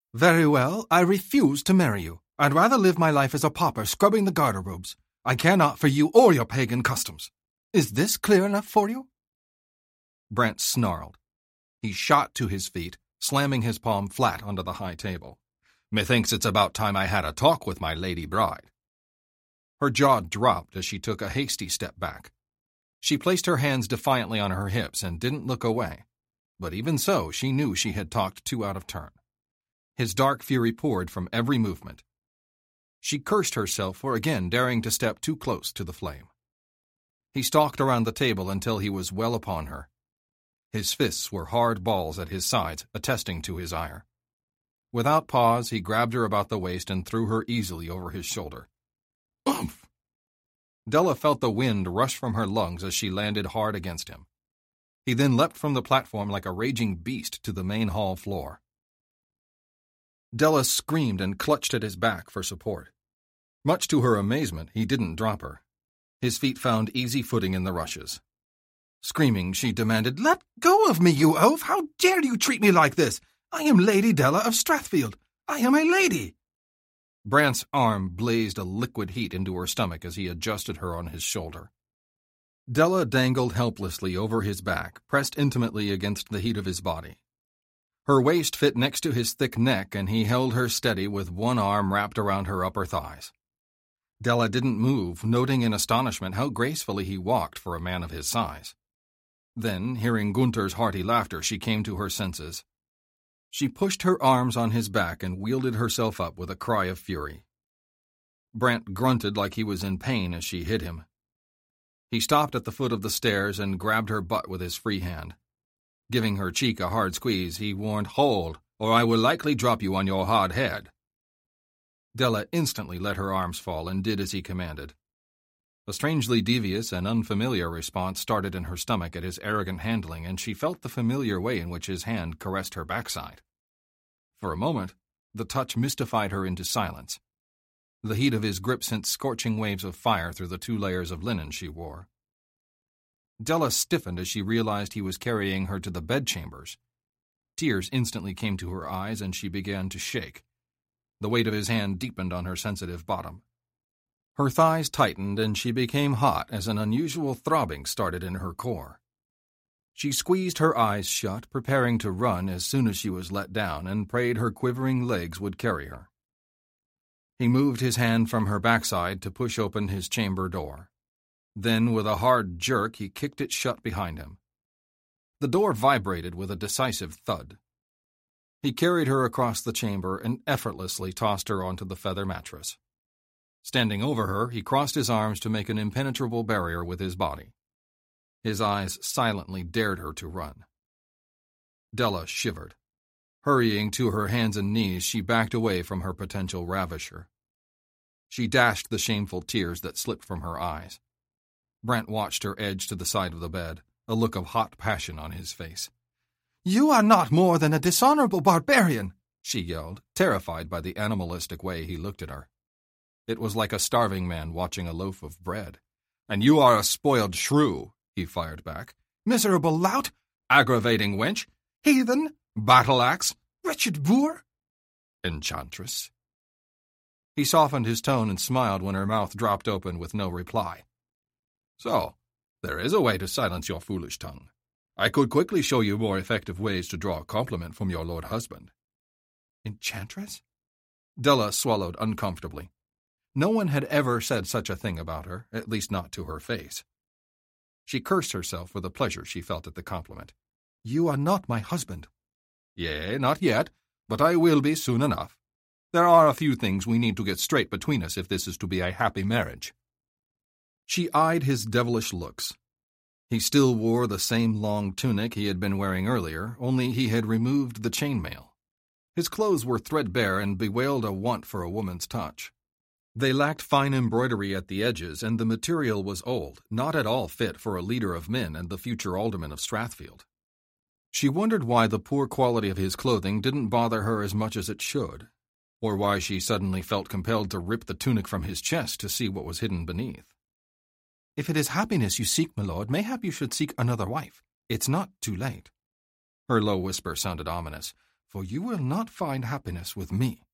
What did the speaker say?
Very well, I refuse to marry you. I'd rather live my life as a pauper scrubbing the garter-robes. I care not for you or your pagan customs. Is this clear enough for you?" Brant snarled. He shot to his feet, slamming his palm flat onto the high table. "Methinks it's about time I had a talk with my lady bride." Her jaw dropped as she took a hasty step back. She placed her hands defiantly on her hips and didn't look away. But even so, she knew she had talked too out of turn. His dark fury poured from every movement. She cursed herself for again daring to step too close to the flame. He stalked around the table until he was well upon her. His fists were hard balls at his sides, attesting to his ire. Without pause, he grabbed her about the waist and threw her easily over his shoulder. Oomph! Della felt the wind rush from her lungs as she landed hard against him. He then leapt from the platform like a raging beast to the main hall floor. Della screamed and clutched at his back for support. Much to her amazement, he didn't drop her. His feet found easy footing in the rushes. Screaming, she demanded, "Let go of me, you oaf! How dare you treat me like this? I am Lady Della of Strathfield. I am a lady!" Brant's arm blazed a liquid heat into her stomach as he adjusted her on his shoulder. Della dangled helplessly over his back, pressed intimately against the heat of his body. Her waist fit next to his thick neck, and he held her steady with one arm wrapped around her upper thighs. Della didn't move, noting in astonishment how gracefully he walked for a man of his size. Then, hearing Gunther's hearty laughter, she came to her senses. She pushed her arms on his back and wielded herself up with a cry of fury. Brant grunted like he was in pain as she hit him. He stopped at the foot of the stairs and grabbed her butt with his free hand. Giving her cheek a hard squeeze, he warned, "Hold, or I will likely drop you on your hard head." Della instantly let her arms fall and did as he commanded. A strangely devious and unfamiliar response started in her stomach at his arrogant handling, and she felt the familiar way in which his hand caressed her backside. For a moment, the touch mystified her into silence. The heat of his grip sent scorching waves of fire through the 2 layers of linen she wore. Della stiffened as she realized he was carrying her to the bedchambers. Tears instantly came to her eyes, and she began to shake. The weight of his hand deepened on her sensitive bottom. Her thighs tightened, and she became hot as an unusual throbbing started in her core. She squeezed her eyes shut, preparing to run as soon as she was let down, and prayed her quivering legs would carry her. He moved his hand from her backside to push open his chamber door. Then, with a hard jerk, he kicked it shut behind him. The door vibrated with a decisive thud. He carried her across the chamber and effortlessly tossed her onto the feather mattress. Standing over her, he crossed his arms to make an impenetrable barrier with his body. His eyes silently dared her to run. Della shivered. Hurrying to her hands and knees, she backed away from her potential ravisher. She dashed the shameful tears that slipped from her eyes. Brant watched her edge to the side of the bed, a look of hot passion on his face. "You are not more than a dishonorable barbarian," she yelled, terrified by the animalistic way he looked at her. It was like a starving man watching a loaf of bread. "And you are a spoiled shrew," he fired back. "Miserable lout, aggravating wench, heathen, battle-axe, wretched boor, enchantress." He softened his tone and smiled when her mouth dropped open with no reply. "So, there is a way to silence your foolish tongue. I could quickly show you more effective ways to draw a compliment from your lord husband." "Enchantress?" Della swallowed uncomfortably. No one had ever said such a thing about her, at least not to her face. She cursed herself for the pleasure she felt at the compliment. "You are not my husband." "Yea, not yet, but I will be soon enough. There are a few things we need to get straight between us if this is to be a happy marriage." She eyed his devilish looks. He still wore the same long tunic he had been wearing earlier, only he had removed the chainmail. His clothes were threadbare and bewailed a want for a woman's touch. They lacked fine embroidery at the edges, and the material was old, not at all fit for a leader of men and the future alderman of Strathfield. She wondered why the poor quality of his clothing didn't bother her as much as it should, or why she suddenly felt compelled to rip the tunic from his chest to see what was hidden beneath. "If it is happiness you seek, my lord, mayhap you should seek another wife. It's not too late." Her low whisper sounded ominous. for you will not find happiness with me.